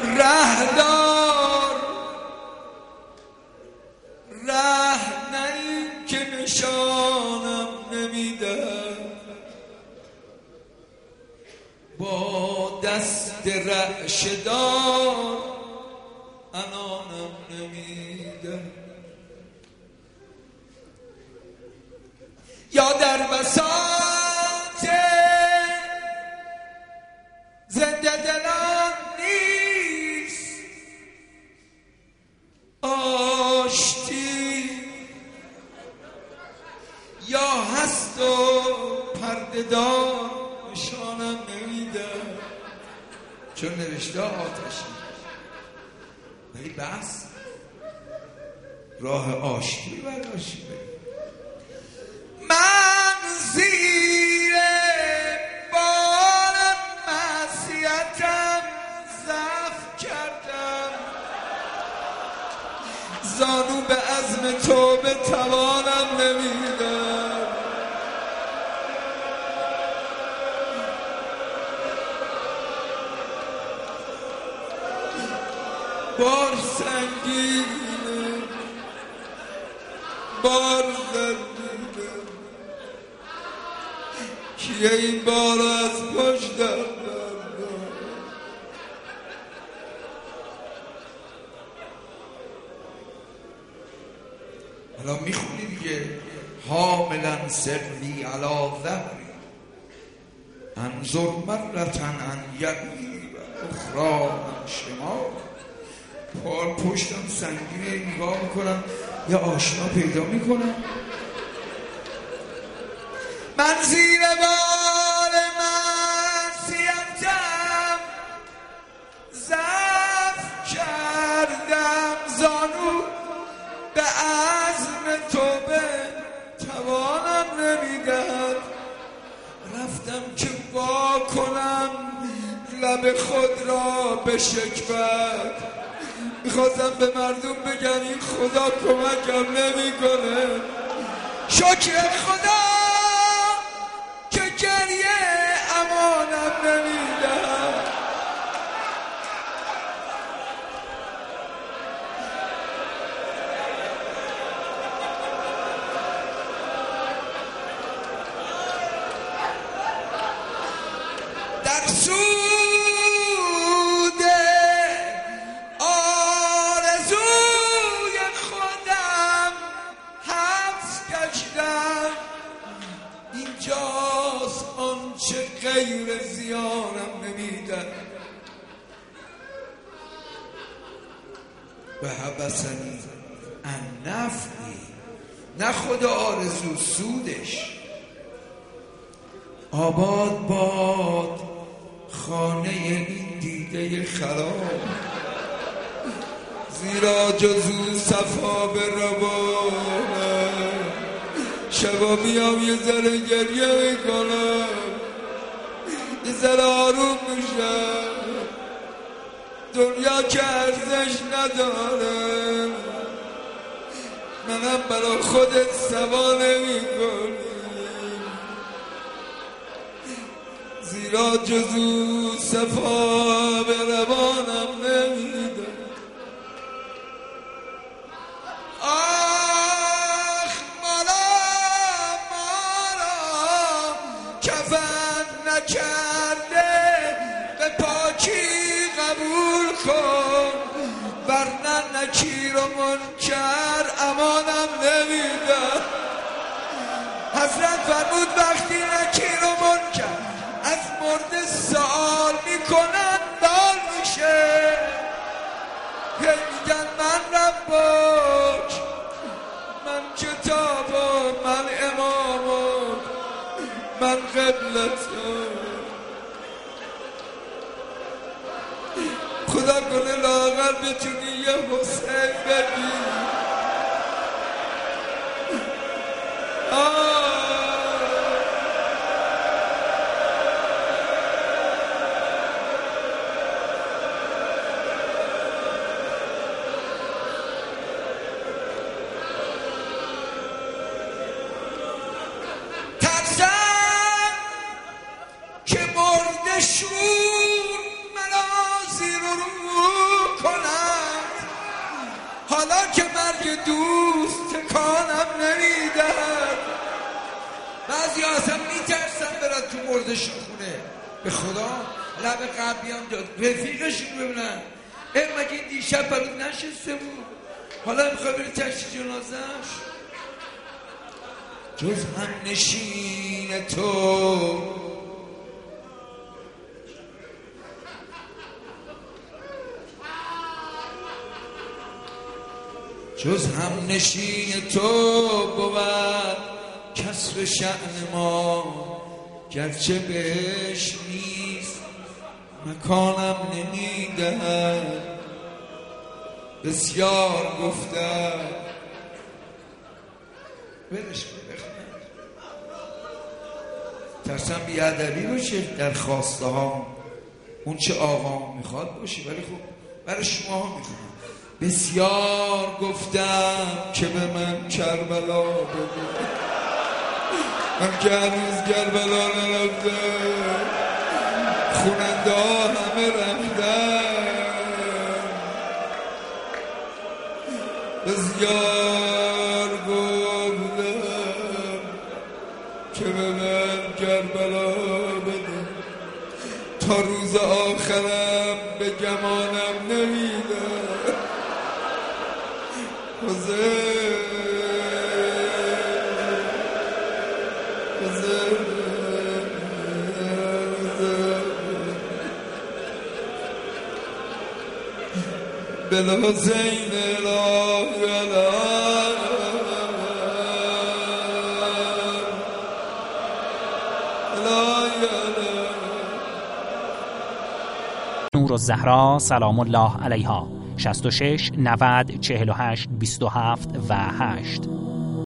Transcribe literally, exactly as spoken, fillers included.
رهدار ره نه این که نشانم نمیده، با دست رعشه‌دار انانم نمیده. یا در بساط زنده دلان نیست آشتی، یا هست و پرده‌دار نشانم نمیده. چون نوشته آتشی ولی بس راه آشتی برداشتی بریم. من زیر بار معصیتم ضعف کردم، زانو به عزم توبه توانم نمیدم. بار سنگینه بار زنگینه، کیه این بار از پشت بردار. حالا میخونی دیگه. حاملا سری علا ظهری انظر مرتن ان یقی و اخرى من شمال. پار پشتم سنگینه، نگاه میکنم یه آشنا پیدا میکنم. من زیر بار معصیتم ضعف کردم، زانو به عزم توبه توانم نمیداد. رفتم که وا کنم لب خود را به شکوت، میخواستم به مردم بگم این خدا کمکم نمیکنه. شکر خدا که گریه امانم نمیدم. در سود آرزوی خودم حبس گشتم، اینجاست آنچه غیر زیانم نمیدن. به حبسنی ان نفعی، نه خود آرزو، سودش. آباد باد خانه این دیده خراب، زیرا جزو صفا به روانم. شبا میام یه ذره گریه میکنم، یه ذره آروم میشم. دنیا که ارزش نداره، منم برا خودت سوا نمیکنی، زیرا جزو صفا به روانم نمیده. آخ مالا مالا کفن نکرده به پاکی قبول کن، ورنه نکیر و منکر امانم نمیده. حضرت فرمود وقتی نکیر و منکر از مرده سوال میکنن دال میشه، میگن من ربک، من کتابم، من امامم، من قبلتم. خدا کنه لاغر بتونی یه حسین بدی. آه شور منازیر رو حالا که مرگ دوست تکانم نمیدهد. بعضی اصلا میترسن برن تو مردشون خونه. به خدا لب قبلی هم داد رفیقشون ببینن اه مگه این دیشب برات نشسته بود حالا میخوای بری تشت جنازش. جز هم نشین تو جز هم نشین تو بود کسر شأن ما، گرچه بهش نیست مکانم نمیدهد. بسیار گفتم برش بخونم ترسم بیادبی باشه در خواسته ها اون چه آقا میخواد باشه، ولی خب برای شما ها میخونم. بسیار گفتم که به من کربلا بده، من که هنوز کربلا نرفتم، خوننده ها همه رفتن. بسیار گفتم که به من کربلا بده، تا روز آخرم به گمانم نمیده. بلا زین لا لا نورالزهرا سلام الله علیها شصت و شش نود چهل و هشت بیست و هفت و هشت